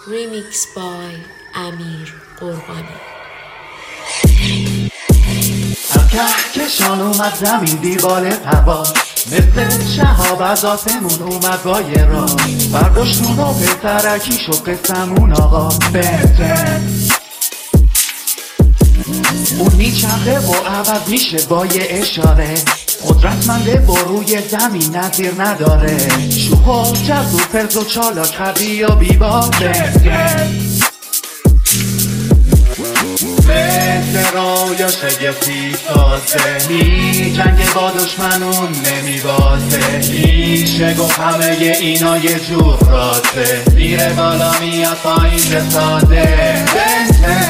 Remix by امیر قربانی. کهکشان اومد زمین دیوال هوا، مثل شهاب از آسمون اومد با یه راه. برداشتون و پسرکی شد قسمون آقا بهتر. اون میچرخه و عوض میشه با یه اشاره، قدرتمنده با روی زمین نظیر نداره. شوخ و جذب و فرز و چالاک خبی و بیبا بهتر. مثل رویا شگفتی سازه، می جنگ با دشمنون نمی بازه. میشه گفت همه اینا یه جور رازه، میره بالا میاد پایین به ساده.